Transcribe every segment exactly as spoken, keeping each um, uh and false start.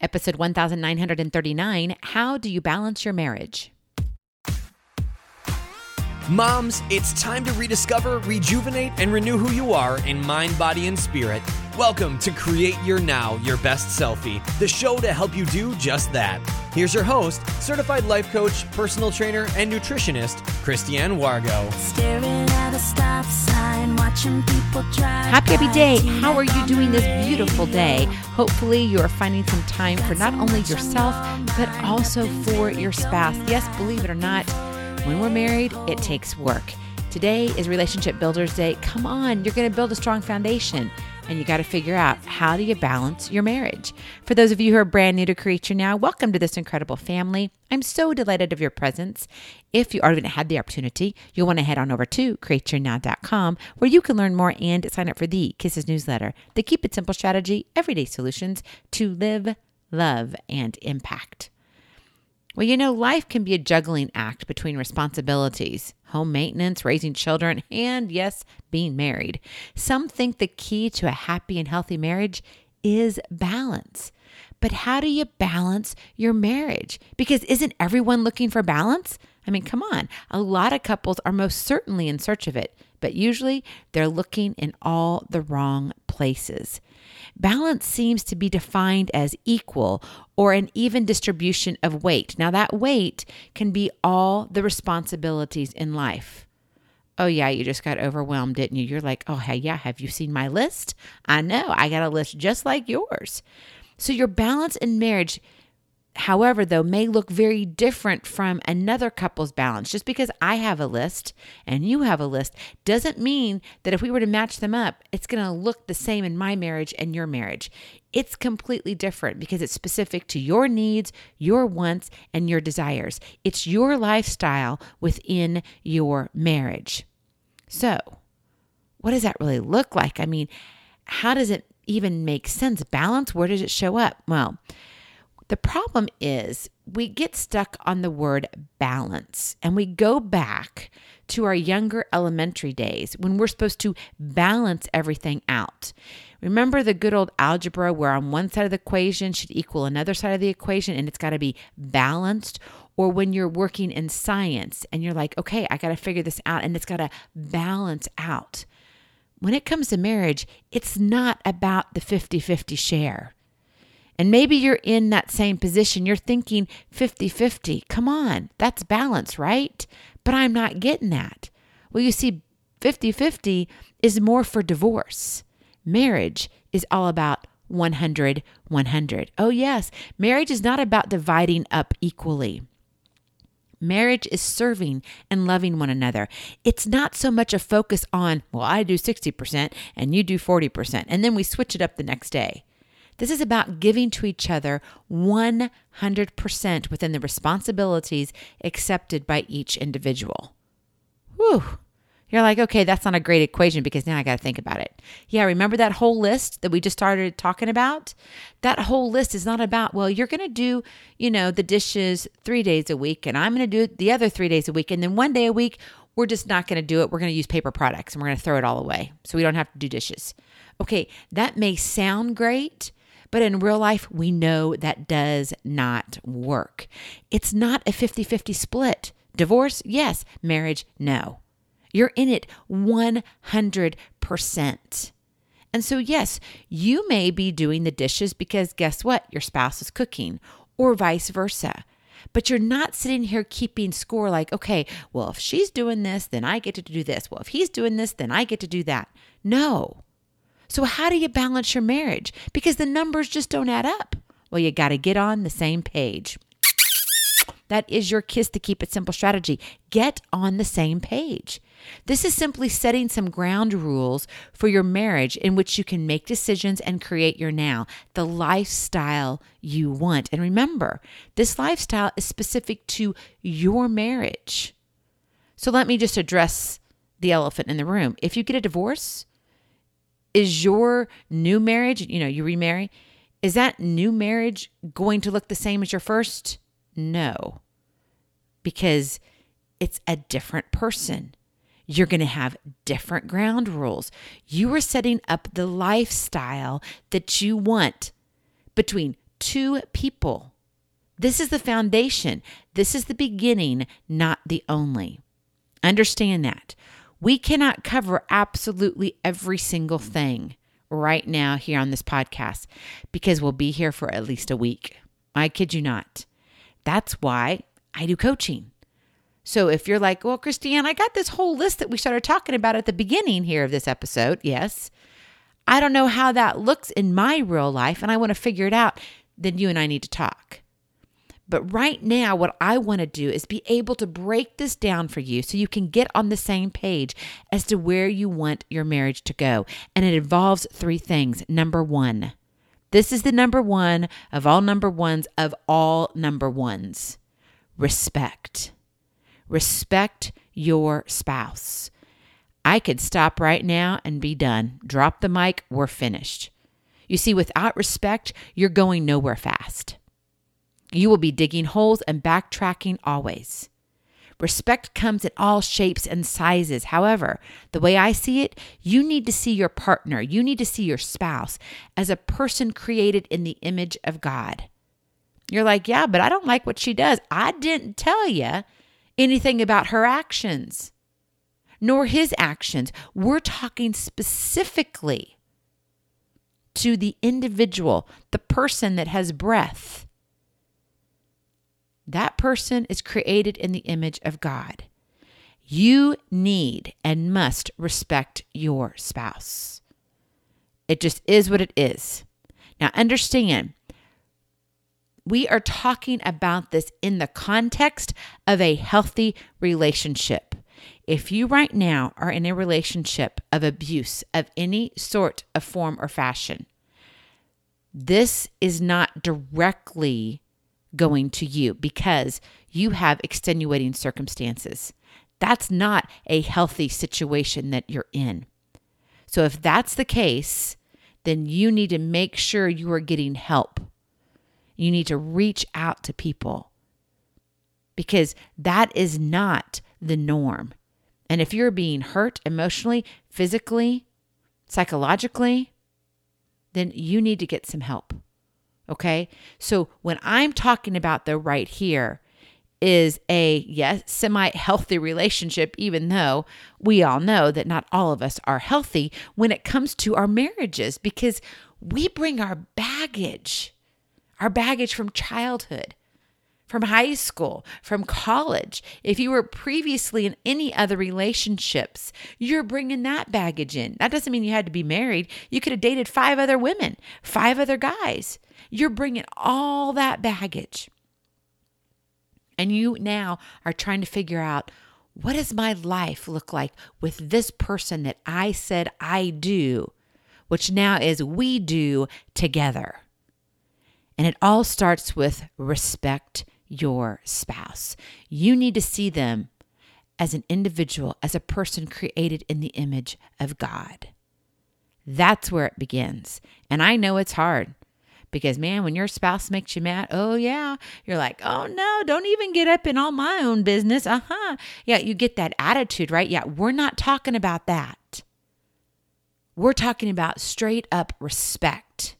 Episode one thousand nine hundred thirty-nine, How Do You Balance Your Marriage? Moms, it's time to rediscover, rejuvenate, and renew who you are in mind, body, and spirit. Welcome to Create Your Now, Your Best Selfie, the show to help you do just that. Here's your host, certified life coach, personal trainer, and nutritionist, Christiane Wargo. Staring at a stop sign, watching people drive. Happy every day. How are you doing this beautiful day? Hopefully you are finding some time for not only yourself, but also for your spouse. Yes, believe it or not, when we're married, it takes work. Today is Relationship Builders Day. Come on, you're going to build a strong foundation. And you got to figure out, how do you balance your marriage? For those of you who are brand new to Create Your Now, welcome to this incredible family. I'm so delighted of your presence. If you already had the opportunity, you'll want to head on over to create your now dot com, where you can learn more and sign up for the Kisses newsletter, the Keep It Simple strategy, everyday solutions to live, love, and impact. Well, you know, life can be a juggling act between responsibilities, home maintenance, raising children, and yes, being married. Some think the key to a happy and healthy marriage is balance. But how do you balance your marriage? Because isn't everyone looking for balance? I mean, come on. A lot of couples are most certainly in search of it, but usually they're looking in all the wrong places. Balance seems to be defined as equal or an even distribution of weight. Now, that weight can be all the responsibilities in life. Oh, yeah, you just got overwhelmed, didn't you? You're like, oh, hey, yeah, have you seen my list? I know, I got a list just like yours. So your balance in marriage, however, though, may look very different from another couple's balance. Just because I have a list and you have a list doesn't mean that if we were to match them up, it's going to look the same in my marriage and your marriage. It's completely different because it's specific to your needs, your wants, and your desires. It's your lifestyle within your marriage. So, what does that really look like? I mean, how does it even make sense? Balance, where does it show up? Well, the problem is we get stuck on the word balance, and we go back to our younger elementary days when we're supposed to balance everything out. Remember the good old algebra where on one side of the equation should equal another side of the equation and it's got to be balanced? Or when you're working in science and you're like, okay, I got to figure this out and it's got to balance out. When it comes to marriage, it's not about the fifty-fifty share. And maybe you're in that same position. You're thinking fifty-fifty. Come on, that's balance, right? But I'm not getting that. Well, you see, fifty-fifty is more for divorce. Marriage is all about one hundred one hundred. Oh, yes, marriage is not about dividing up equally. Marriage is serving and loving one another. It's not so much a focus on, well, I do sixty percent and you do forty percent, and then we switch it up the next day. This is about giving to each other one hundred percent within the responsibilities accepted by each individual. Whew. You're like, okay, that's not a great equation because now I got to think about it. Yeah, remember that whole list that we just started talking about? That whole list is not about, well, you're going to do, you know, the dishes three days a week and I'm going to do it the other three days a week. And then one day a week, we're just not going to do it. We're going to use paper products and we're going to throw it all away so we don't have to do dishes. Okay, that may sound great, but in real life, we know that does not work. It's not a fifty-fifty split. Divorce, yes. Marriage, no. You're in it one hundred percent. And so, yes, you may be doing the dishes because guess what? Your spouse is cooking or vice versa. But you're not sitting here keeping score like, okay, well, if she's doing this, then I get to do this. Well, if he's doing this, then I get to do that. No. So how do you balance your marriage? Because the numbers just don't add up. Well, you got to get on the same page. That is your Kiss to Keep It Simple strategy. Get on the same page. This is simply setting some ground rules for your marriage in which you can make decisions and create your now, the lifestyle you want. And remember, this lifestyle is specific to your marriage. So let me just address the elephant in the room. If you get a divorce, is your new marriage, you know, you remarry, is that new marriage going to look the same as your first? No, because it's a different person. You're going to have different ground rules. You are setting up the lifestyle that you want between two people. This is the foundation. This is the beginning, not the only. Understand that. We cannot cover absolutely every single thing right now here on this podcast because we'll be here for at least a week. I kid you not. That's why I do coaching. So if you're like, well, Christiane, I got this whole list that we started talking about at the beginning here of this episode. Yes. I don't know how that looks in my real life and I want to figure it out. Then you and I need to talk. But right now, what I want to do is be able to break this down for you so you can get on the same page as to where you want your marriage to go. And it involves three things. Number one, this is the number one of all number ones of all number ones. Respect. Respect your spouse. I could stop right now and be done. Drop the mic. We're finished. You see, without respect, you're going nowhere fast. You will be digging holes and backtracking always. Respect comes in all shapes and sizes. However, the way I see it, you need to see your partner, you need to see your spouse as a person created in the image of God. You're like, yeah, but I don't like what she does. I didn't tell you anything about her actions, nor his actions. We're talking specifically to the individual, the person that has breath. That person is created in the image of God. You need and must respect your spouse. It just is what it is. Now understand, we are talking about this in the context of a healthy relationship. If you right now are in a relationship of abuse of any sort of form or fashion, this is not directly going to you because you have extenuating circumstances. That's not a healthy situation that you're in. So if that's the case, then you need to make sure you are getting help. You need to reach out to people because that is not the norm. And if you're being hurt emotionally, physically, psychologically, then you need to get some help. Okay? So when I'm talking about though right here is a, yes, semi-healthy relationship, even though we all know that not all of us are healthy when it comes to our marriages because we bring our baggage, our baggage from childhood, from high school, from college. If you were previously in any other relationships, you're bringing that baggage in. That doesn't mean you had to be married. You could have dated five other women, five other guys. You're bringing all that baggage. And you now are trying to figure out, what does my life look like with this person that I said I do, which now is we do together. And it all starts with respect your spouse. You need to see them as an individual, as a person created in the image of God. That's where it begins. And I know it's hard. Because, man, when your spouse makes you mad, oh, yeah, you're like, oh, no, don't even get up in all my own business. Uh-huh. Yeah, you get that attitude, right? Yeah, we're not talking about that. We're talking about straight up respect.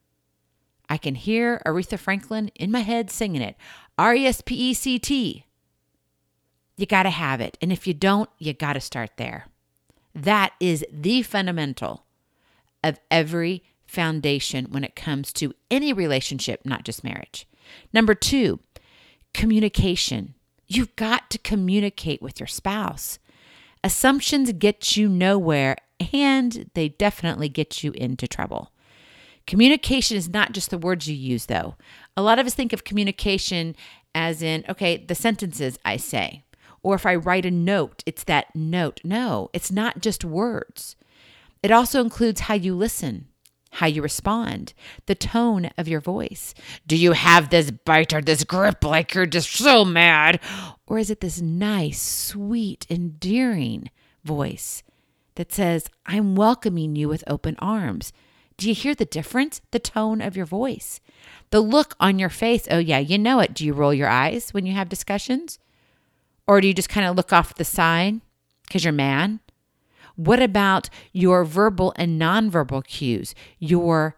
I can hear Aretha Franklin in my head singing it. R E S P E C T. You got to have it. And if you don't, you got to start there. That is the fundamental of every foundation when it comes to any relationship, not just marriage. Number two, communication. You've got to communicate with your spouse. Assumptions get you nowhere, and they definitely get you into trouble. Communication is not just the words you use, though. A lot of us think of communication as in, okay, the sentences I say, or if I write a note, it's that note. No, it's not just words. It also includes how you listen, how you respond, the tone of your voice. Do you have this bite or this grip like you're just so mad? Or is it this nice, sweet, endearing voice that says, I'm welcoming you with open arms? Do you hear the difference? The tone of your voice, the look on your face. Oh yeah, you know it. Do you roll your eyes when you have discussions? Or do you just kind of look off to the side because you're mad? What about your verbal and nonverbal cues, your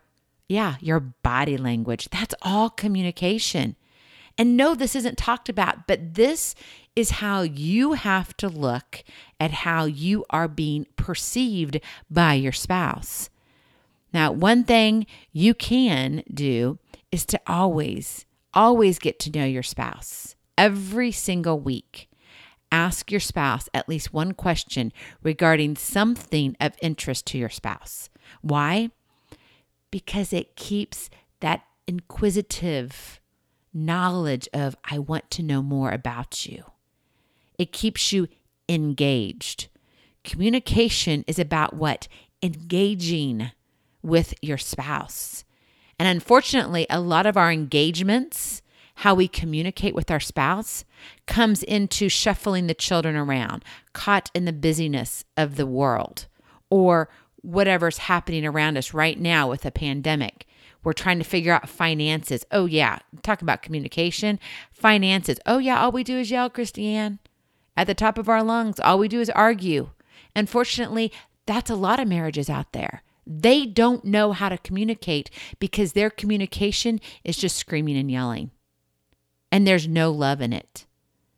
Yeah, your body language. That's all communication. And no, this isn't talked about, but this is how you have to look at how you are being perceived by your spouse. Now, one thing you can do is to always, always get to know your spouse. Every single week, ask your spouse at least one question regarding something of interest to your spouse. Why? Because it keeps that inquisitive knowledge of, I want to know more about you. It keeps you engaged. Communication is about what? Engaging with your spouse. And unfortunately, a lot of our engagements, how we communicate with our spouse, comes into shuffling the children around, caught in the busyness of the world, or whatever's happening around us right now with a pandemic. We're trying to figure out finances. Oh yeah, talk about communication. Finances. Oh yeah, all we do is yell, Christiane. At the top of our lungs, all we do is argue. Unfortunately, that's a lot of marriages out there. They don't know how to communicate because their communication is just screaming and yelling. And there's no love in it.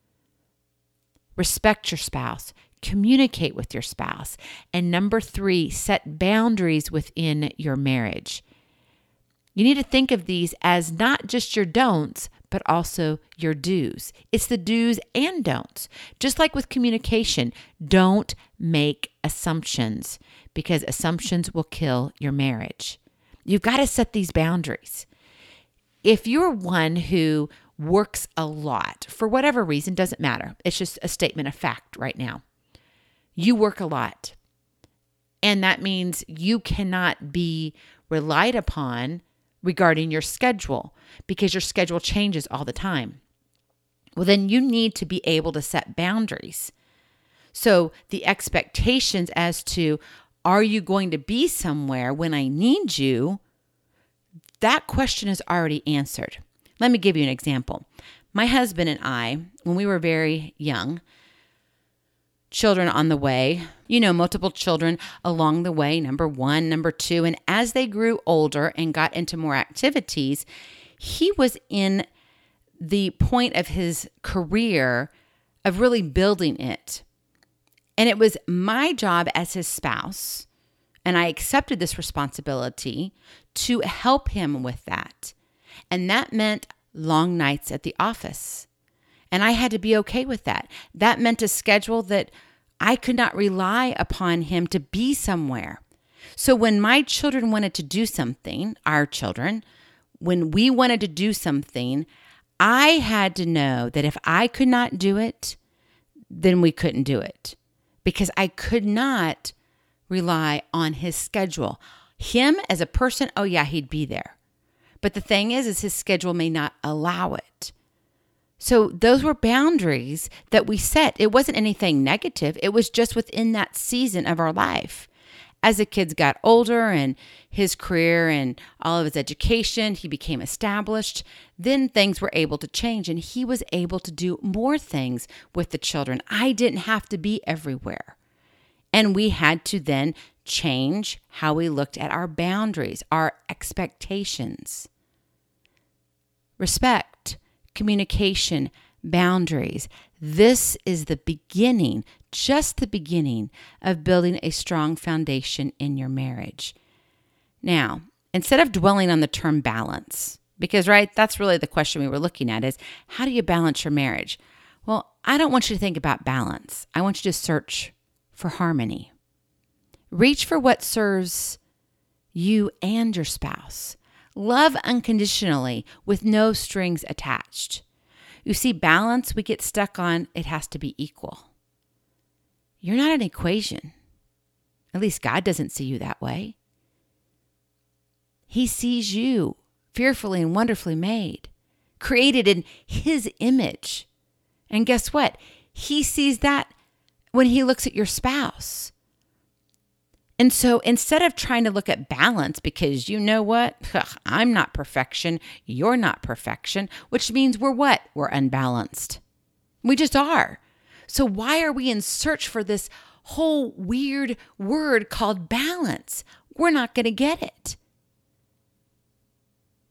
Respect your spouse. Communicate with your spouse. And number three, set boundaries within your marriage. You need to think of these as not just your don'ts, but also your do's. It's the do's and don'ts. Just like with communication, don't make assumptions because assumptions will kill your marriage. You've got to set these boundaries. If you're one who works a lot, for whatever reason, doesn't matter. It's just a statement of fact right now. You work a lot. And that means you cannot be relied upon regarding your schedule because your schedule changes all the time. Well, then you need to be able to set boundaries. So the expectations as to, are you going to be somewhere when I need you? That question is already answered. Let me give you an example. My husband and I, when we were very young, children on the way, you know, multiple children along the way, number one, number two. And as they grew older and got into more activities, he was in the point of his career of really building it. And it was my job as his spouse, and I accepted this responsibility to help him with that. And that meant long nights at the office. And I had to be okay with that. That meant a schedule that I could not rely upon him to be somewhere. So when my children wanted to do something, our children, when we wanted to do something, I had to know that if I could not do it, then we couldn't do it because I could not rely on his schedule. Him as a person, oh yeah, he'd be there. But the thing is, is his schedule may not allow it. So those were boundaries that we set. It wasn't anything negative. It was just within that season of our life. As the kids got older and his career and all of his education, he became established, then things were able to change and he was able to do more things with the children. I didn't have to be everywhere. And we had to then change how we looked at our boundaries, our expectations. Respect, communication, boundaries. This is the beginning, just the beginning of building a strong foundation in your marriage. Now, instead of dwelling on the term balance, because, right, that's really the question we were looking at is, how do you balance your marriage? Well, I don't want you to think about balance. I want you to search for harmony. Reach for what serves you and your spouse. Love unconditionally with no strings attached. You see, balance, we get stuck on, it has to be equal. You're not an equation. At least God doesn't see you that way. He sees you fearfully and wonderfully made, created in His image. And guess what? He sees that when He looks at your spouse. And so instead of trying to look at balance, because you know what? Ugh, I'm not perfection. You're not perfection, which means we're what? We're unbalanced. We just are. So why are we in search for this whole weird word called balance? We're not going to get it.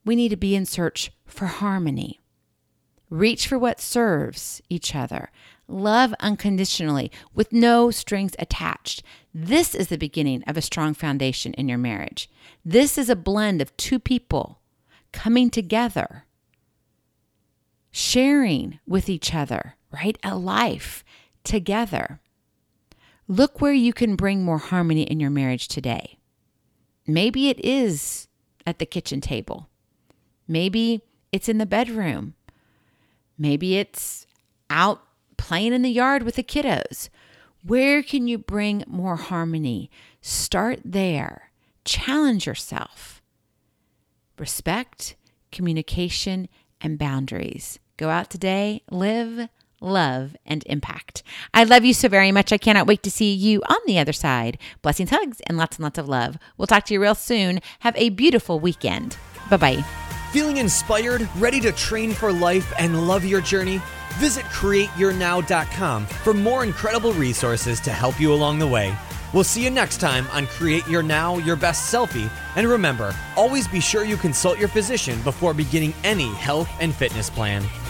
we need to be in search for harmony. Reach for what serves each other. Love unconditionally with no strings attached. This is the beginning of a strong foundation in your marriage. This is a blend of two people coming together, sharing with each other, right? A life together. Look where you can bring more harmony in your marriage today. Maybe it is at the kitchen table. Maybe it's in the bedroom. Maybe it's out playing in the yard with the kiddos. Where can you bring more harmony? Start there. Challenge yourself. Respect, communication, and boundaries. Go out today, live, love, and impact. I love you so very much. I cannot wait to see you on the other side. Blessings, hugs, and lots and lots of love. We'll talk to you real soon. Have a beautiful weekend. Bye-bye. Feeling inspired, ready to train for life and love your journey? Visit create your now dot com for more incredible resources to help you along the way. We'll see you next time on Create Your Now, Your Best Selfie. And remember, always be sure you consult your physician before beginning any health and fitness plan.